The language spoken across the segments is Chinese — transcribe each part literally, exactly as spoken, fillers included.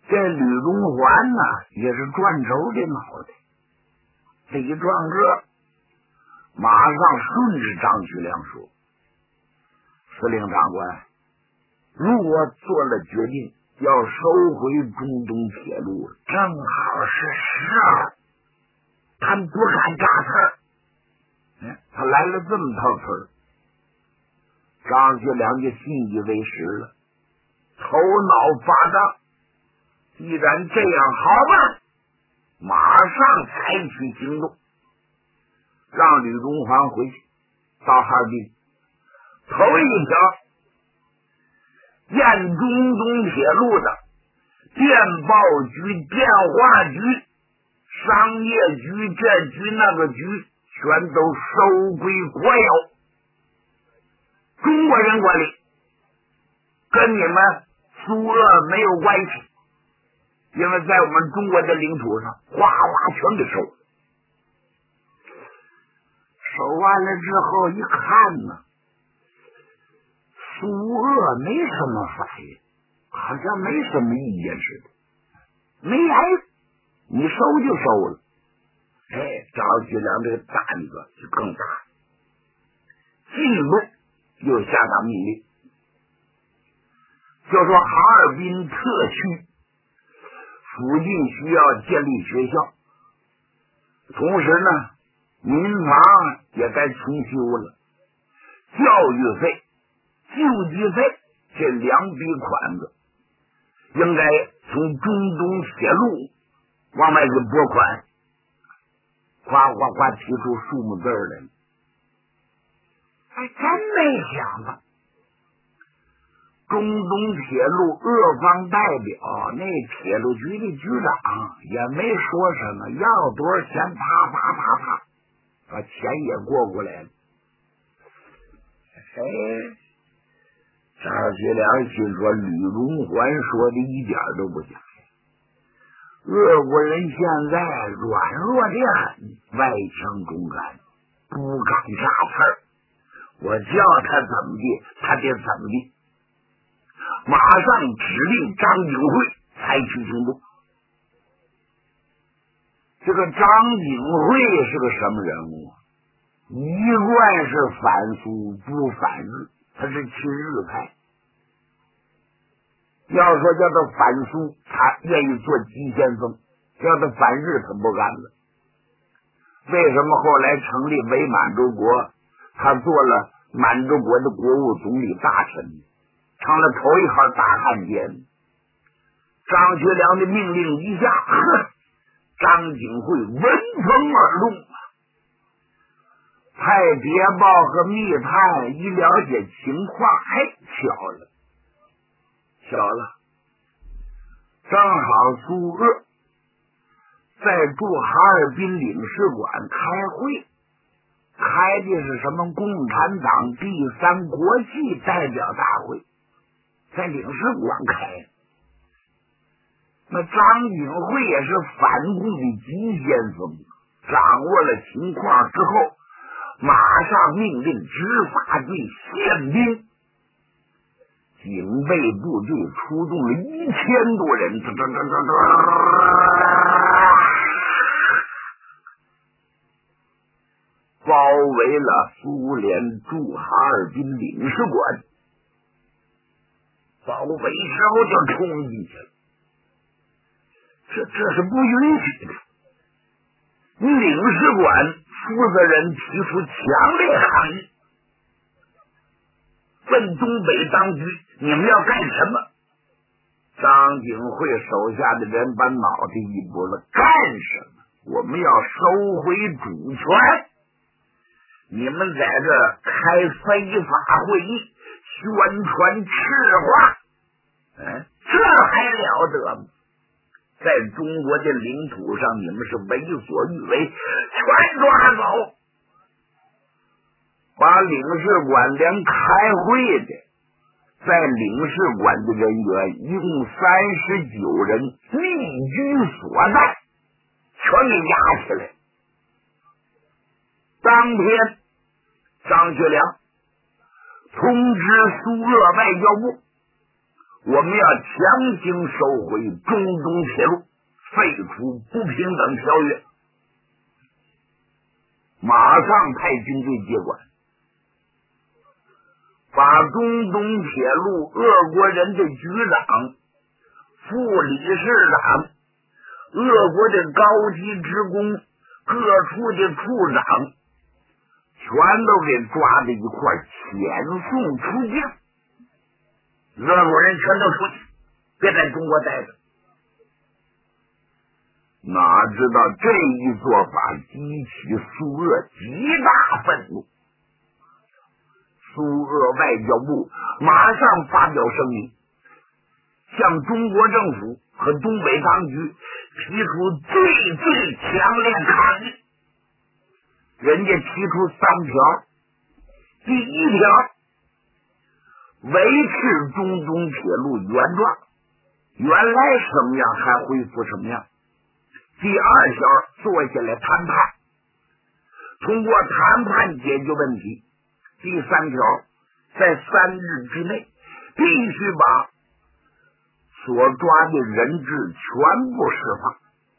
这吕中环呢，也是转轴的脑袋，这一转个，马上顺着张学良说：“司令长官，如果做了决定，要收回中东铁路，正好是时候。他不敢扎刺儿。”嗯，他来了这么套词儿，张学良就信以为实了，头脑发胀。既然这样，好吧，马上采取行动，让吕中环回去到哈尔滨。头一条，沿中东铁路的电报局、电话局、商业局，这局那个局全都收归国有，中国人管理，跟你们苏俄没有关系。因为在我们中国的领土上，哗哗全给收了。收完了之后一看呢，苏俄没什么反应，好像没什么意见似的，没来，你收就收了。哎，张学良这个胆子就更大，进一步又下达命令，就说哈尔滨特区附近需要建立学校，同时呢，民房也该重修了，教育费、救济费这两笔款子应该从中东铁路往外给拨款，哗哗哗提出数目字来了。还真没想到，中东铁路俄方代表那铁路局的局长也没说什么，要多少钱啪啪啪啪把钱也过过来了。哎，张学良心说吕中环说的一点都不假，俄国人现在软弱的很，外强中干，不敢扎刺儿，我叫他怎么地他得怎么地，马上指令张景惠采取行动。这个张景惠是个什么人物？一贯是反苏不反日，他是亲日派。要说叫他反苏，他愿意做急先锋；叫他反日，他不干了。为什么后来成立伪满洲国，他做了满洲国的国务总理大臣，成了头一号大汉奸？张学良的命令一下，呵，张景惠闻风而动，派谍报和密探一了解情况，哎，巧了，巧了，正好苏俄在驻哈尔滨领事馆开会，开的是什么共产党第三国际代表大会，在领事馆开。那张景惠也是反共的急先锋，掌握了情况之后，马上命令执法队宪兵、警备部队出动了一千多人，包围了苏联驻哈尔滨领事馆，包围之后就冲进去了。这这是不允许的。领事馆负责人提出强烈抗议，问东北当局你们要干什么？张景惠手下的人把脑袋一拨了，干什么？我们要收回主权，你们在这开非法会议，宣传赤话，嗯，这还了得吗？在中国的领土上，你们是为所欲为，全抓走，把领事馆连开会的，在领事馆的人员一共三十九人，密居所在，全给押起来。当天，张学良通知苏俄外交部， 我们要强行收回中东铁路，废除不平等条约。马上派军队接管，把中东铁路俄国人的局长、副理事长、俄国的高级职工、各处的处长全都给抓在一块遣送出境。俄国人全都出去，别在中国待着。哪知道这一做法激起苏俄极大愤怒，苏俄外交部马上发表声明，向中国政府和东北当局提出最最强烈抗议。人家提出三条，第一条，维持中东铁路原状，原来什么样还恢复什么样。第二条，坐下来谈判，通过谈判解决问题。第三条，在三日之内必须把所抓的人质全部释放。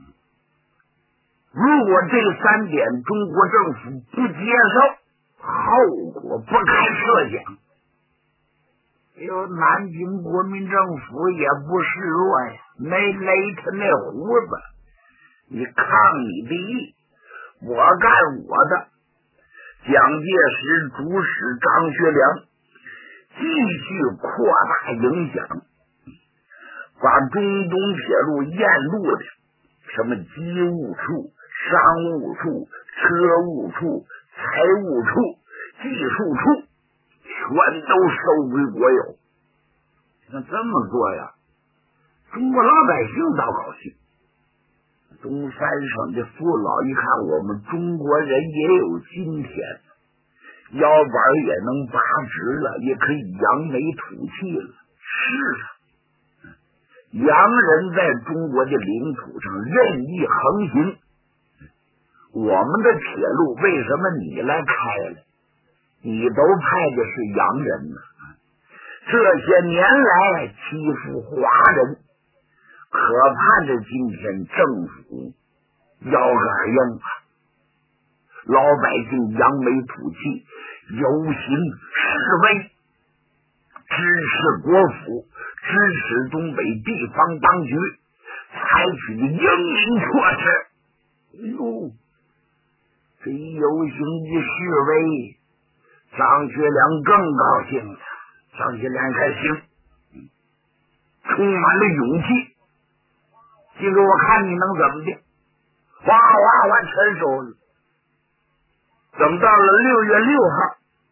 如果这三点中国政府不接受，后果不堪设想。有南京国民政府也不示弱呀，没勒他那胡子，你抗你的议，我干我的。蒋介石主使张学良继续扩大影响，把中东铁路沿路的什么机务处、商务处、车务处、财务处、技术处全都收归国有。那这么做呀，中国老百姓倒高兴。东三省的父老一看，我们中国人也有今天，腰板也能拔直了，也可以扬眉吐气了。是啊，洋人在中国的领土上任意横行，我们的铁路为什么你来开了？你都派的是洋人呢？这些年来欺负华人，可盼着今天政府腰杆硬啊，老百姓扬眉吐气，游行示威，支持国府，支持东北地方当局采取的英明措施。哎呦，这一游行一示威，张学良更高兴了。张学良开心，充满了勇气。今个我看你能怎么的？哗哗哗全收了。等到了六月六号，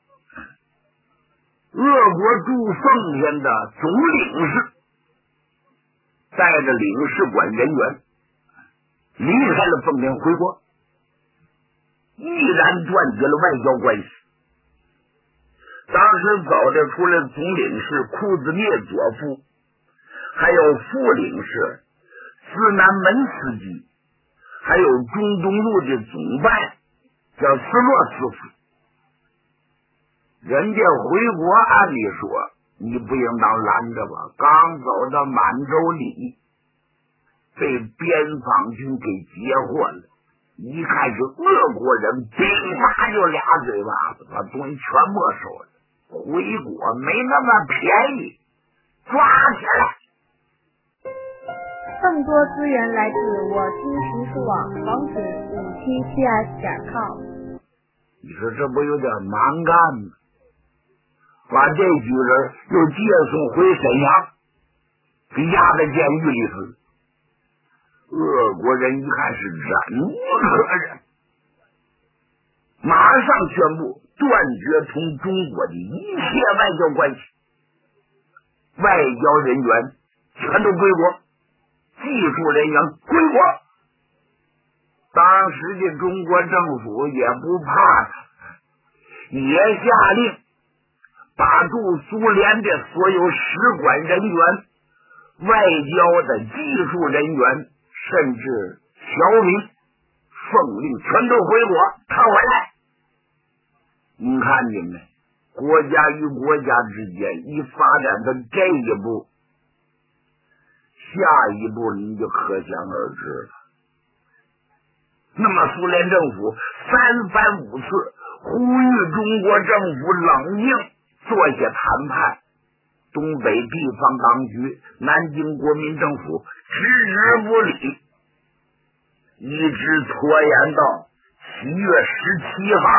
俄国驻奉天的总领事带着领事馆人员离开了奉天回国，毅然断绝了外交关系。当时走的除了总领事库兹涅佐夫，还有副领事斯南门斯基，还有中东路的总办叫斯洛斯夫。人家回国按理说你不应当拦着吧，刚走到满洲里被边防军给截获了，一看是俄国人，乒啪就俩嘴巴子把东西全没收了。回国没那么便宜，抓起来。 更多资源来自我听识书网，网址五七 T S 点 com。 你说这不有点蛮干吗？把这几人又接送回沈阳，给压在监狱里头。俄国人一看是忍无可忍，马上宣布断绝同中国的一切外交关系，外交人员全都归国，技术人员归国。当时的中国政府也不怕他，也下令把驻苏联的所有使馆人员、外交的技术人员，甚至侨民，奉令全都回国，逃回来。你看见没？国家与国家之间一发展到这一步， 下一步你就可想而知了。那么苏联政府三番五次呼吁中国政府冷静，做些谈判。东北地方当局、南京国民政府置之不理，一直拖延到七月十七号，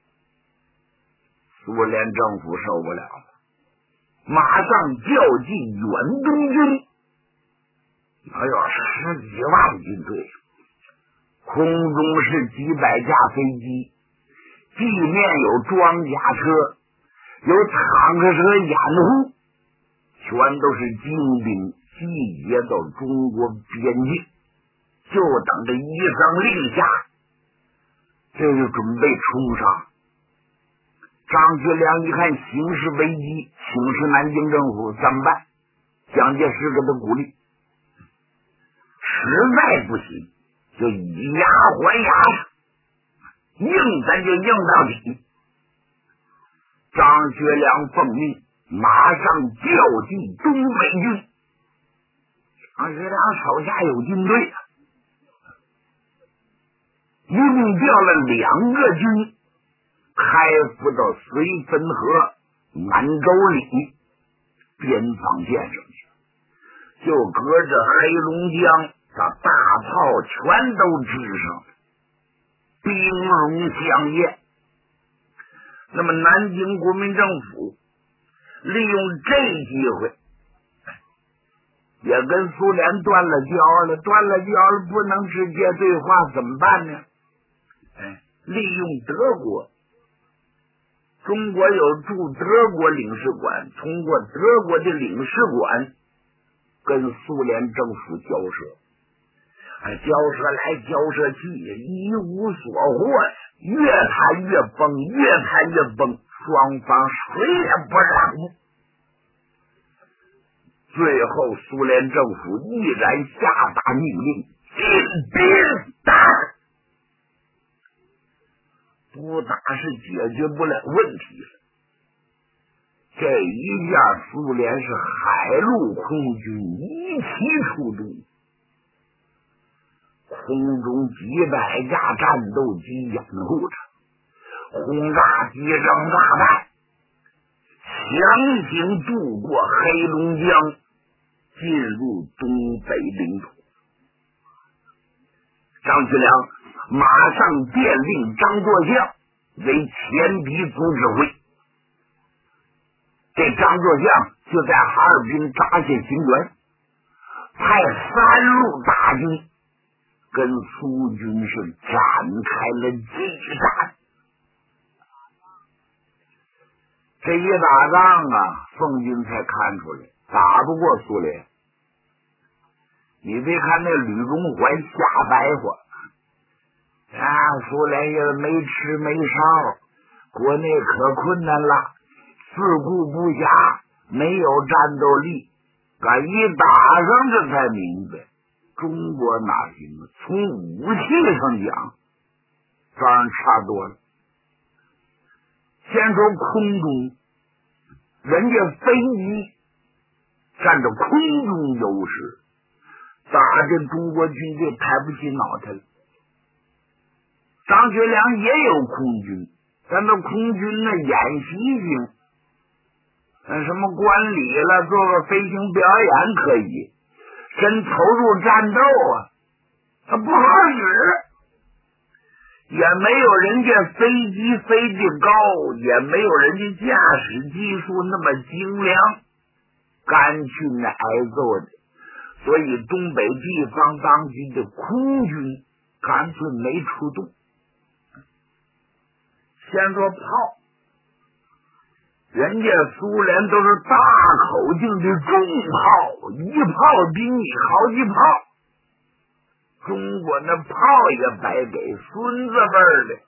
苏联政府受不了了，马上调进远东军，哎呦，十几万军队，空中是几百架飞机，地面有装甲车，有坦克车掩护，全都是精兵，集结到中国边境，就等着一声令下，这就准备冲上。张学良一看形势危机，请示南京政府怎么办？蒋介石给他鼓励，实在不行就以牙还牙，硬咱就硬到底。张学良奉命马上调进东北军。张学良手下有军队，一共调了两个军，开赴到绥芬河、满洲里边防线上去，就隔着黑龙江，把大炮全都支上了，兵戎相见。那么南京国民政府利用这机会，也跟苏联断了交了，断了交了，不能直接对话，怎么办呢？哎，利用德国，中国有驻德国领事馆，通过德国的领事馆跟苏联政府交涉，哎，交涉来交涉去，一无所获，越谈越崩，越谈越崩，双方谁也不让步。最后苏联政府毅然下达命令，进兵打，不打是解决不了问题了。这一下苏联是海陆空军一齐出动，空中几百架战斗机掩护着，轰炸机扔炸弹，强行渡过黑龙江，进入东北领土。张学良马上电令张作相为前敌总指挥，这张作相就在哈尔滨扎下行辕，派三路大军跟苏军是展开了激战。这一打仗啊，宋军才看出来打不过苏联。你别看那吕荣桓瞎白话啊，苏联也没吃没烧，国内可困难了，自顾不暇，没有战斗力。敢一打上这才明白，中国哪行啊？从武器上讲，当然差多了。先说空中，人家飞机占着空中优势，打这中国军队抬不起脑袋了。张学良也有空军，但那空军呢演习兵，呃，什么观礼了，做个飞行表演可以，真投入战斗啊，它不好使，也没有人家飞机飞得高，也没有人家驾驶技术那么精良，干去挨揍的。所以东北地方当局的空军干脆没出动。先说炮，人家苏联都是大口径的重炮，一炮比你好几炮。中国那炮也白给，孙子辈儿的，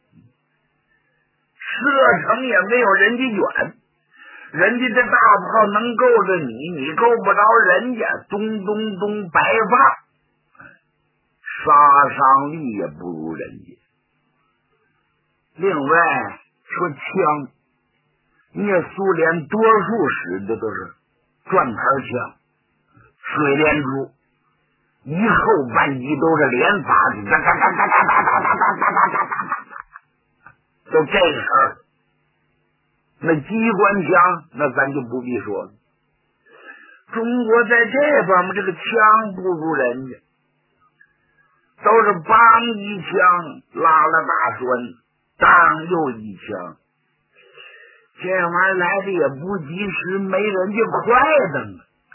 射程也没有人家远，人家这大炮能够着你，你够不着人家，咚咚咚白发，杀伤力也不如人家。另外说枪，人家苏联多数使的都是转盘枪， 水帘珠以后半集都是连发的，哒哒哒哒哒哒哒哒哒哒哒哒哒，就这个事儿。那机关枪，那咱就不必说了。中国在这方面这个枪不如人家，都是梆一枪拉了大栓，当又一枪，这玩意儿来的也不及时，没人家快的。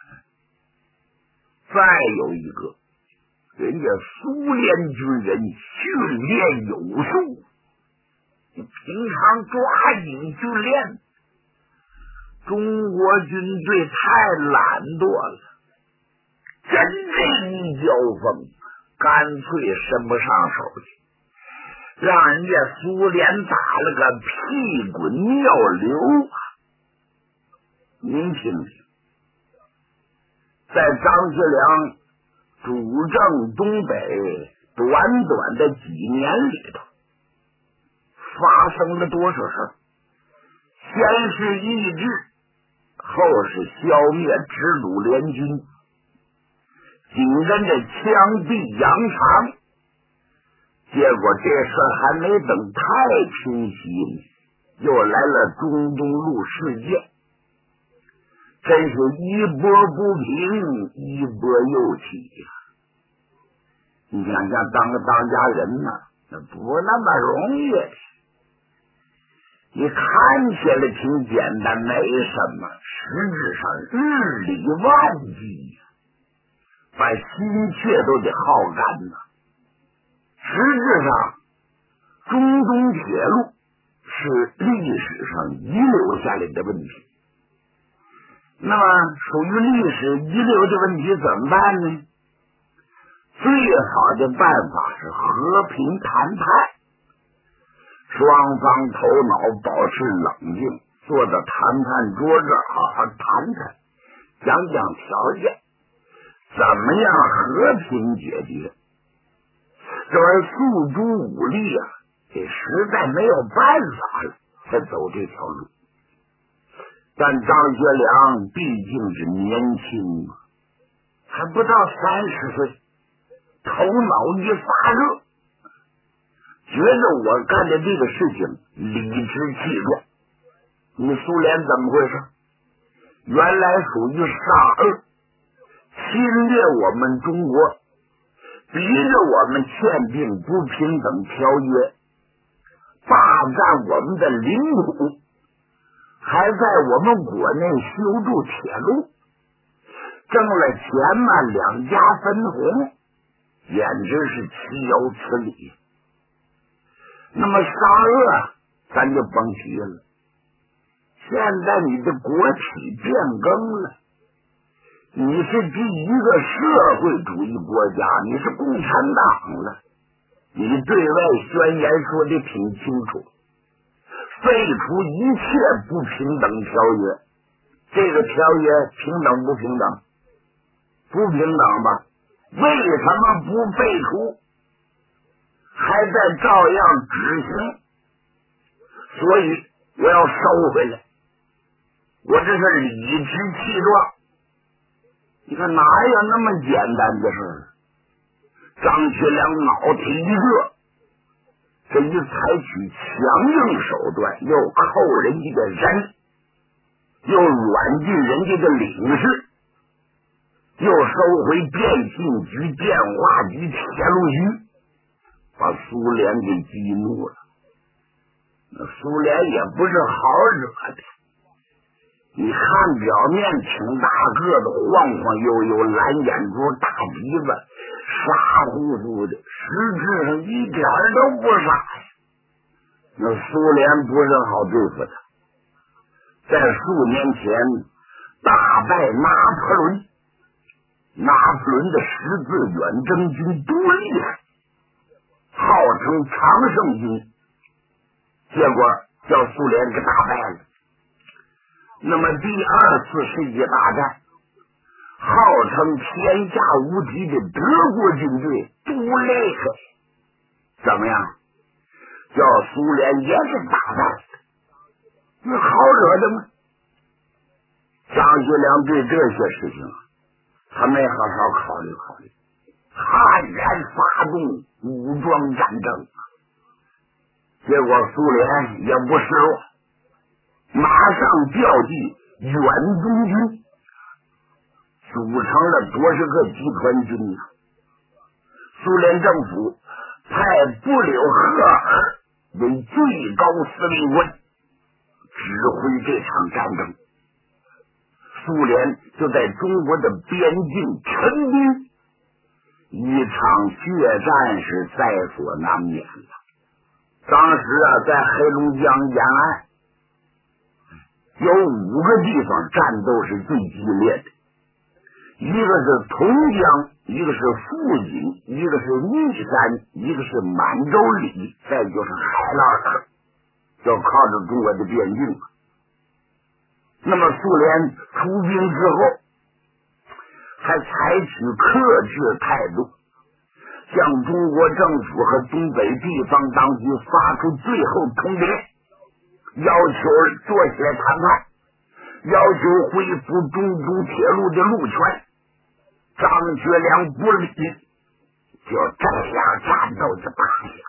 再有一个，人家苏联军人训练有素，平常抓紧训练，中国军队太懒惰了，真这一交锋，干脆伸不上手去，让人家苏联打了个屁滚尿流啊！您听听，在张学良主政东北短短的几年里头，发生了多少事儿？先是抑制，后是消灭直鲁联军，紧跟着枪毙杨长，结果这事还没等太平息呢，又来了中东路事件，真是一波不平，一波又起呀！你想想，当个当家人呢，那不那么容易。你看起来挺简单，没什么，实质上日理万机呀，把心血都得耗干呐。实质上，中东铁路是历史上遗留下来的问题。那么，属于历史遗留的问题怎么办呢？最好的办法是和平谈判。双方头脑保持冷静，坐到谈判桌这儿好好谈谈，讲讲条件，怎么样和平解决。这玩意诉诸武力啊，这实在没有办法了，才走这条路。但张学良毕竟是年轻啊，还不到三十岁，头脑一发热，觉得我干的这个事情理直气壮。你苏联怎么回事？原来属于沙俄，侵略我们中国，逼着我们签订不平等条约，霸占我们的领土，还在我们国内修筑铁路，挣了钱嘛，两家分红，简直是岂有此理。那么沙俄咱就甭提了，现在你的国体变更了，你是第一个社会主义国家，你是共产党了，你对外宣言说的挺清楚，废除一切不平等条约。这个条约平等不平等？不平等吧？为什么不废除？还在照样执行，所以我要收回来，我这是理直气壮。你看哪有那么简单的事儿？张学良脑袋一热，这一采取强硬手段，又扣人家的人，又软禁人家的领事，又收回电信局、电话局、铁路局，把苏联给激怒了。那苏联也不是好惹的，你看表面挺大个子，晃晃悠悠，蓝眼珠、大鼻子，傻乎乎的，实质上一点都不傻呀。那苏联不是好对付的，在数年前大败拿破仑，拿破仑的十字远征军多厉害，号称常胜军，结果叫苏联给打败了。那么第二次世界大战，号称天下无敌的德国军队多厉害，怎么样？叫苏联也给打败了，那好惹的吗？张学良对这些事情他没好好考虑考虑，悍然发动武装战争，结果苏联也不示弱，马上调集远东军，组成了多少个集团军呢？苏联政府派布留赫尔为最高司令官指挥这场战争，苏联就在中国的边境陈兵，一场血战是在所难免的。当时啊，在黑龙江沿岸有五个地方战斗是最激烈的，一个是同江，一个是富锦，一个是密山，一个是满洲里，再就是海拉尔，就靠着中国的边境。那么苏联出兵之后，还采取克制态度，向中国政府和东北地方当局发出最后通牒，要求做些谈判，要求恢复中东铁路的路权。张学良不理，就这样战斗就打下。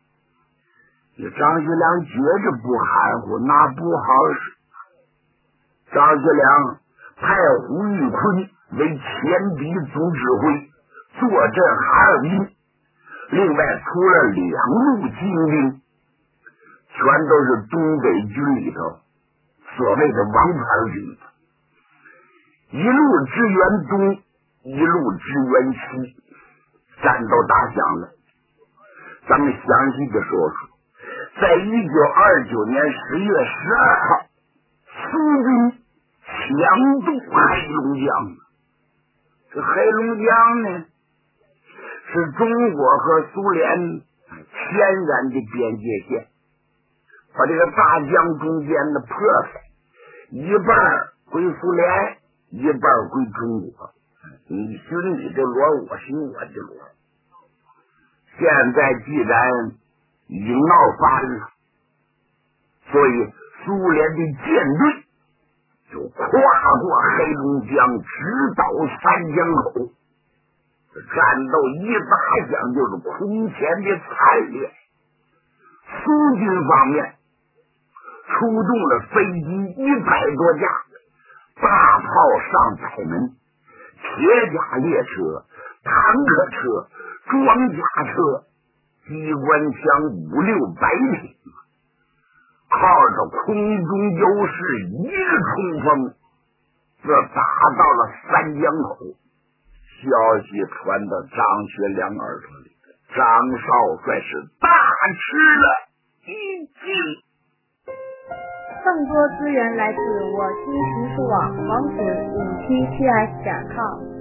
张学良觉着不含糊，那不好使。张学良派胡玉坤为前敌总指挥，坐镇哈尔滨，另外出了两路精兵，全都是东北军里头所谓的王牌军，一路支援东，一路支援西，战斗打响了。咱们详细的说说，在一九二九年十月十二号，苏军强渡黑龙江。这黑龙江呢，是中国和苏联天然的边界线，把这个大江中间的破开，一半归苏联，一半归中国。你寻你的罗，我寻我的罗。现在既然已经闹翻了，所以苏联的舰队就跨过黑龙江，直捣三江口。战斗一打响就是空前的惨烈。苏军方面出动了飞机一百多架，大炮上百门，铁甲列车、坦克车、装甲车、机关枪五六百挺，靠着空中优势一日冲锋，这打到了三江口。消息传到张学良耳朵里，张少帅是大吃了一惊。 更多资源来自我新奇书网，网址五七 T S 点 com。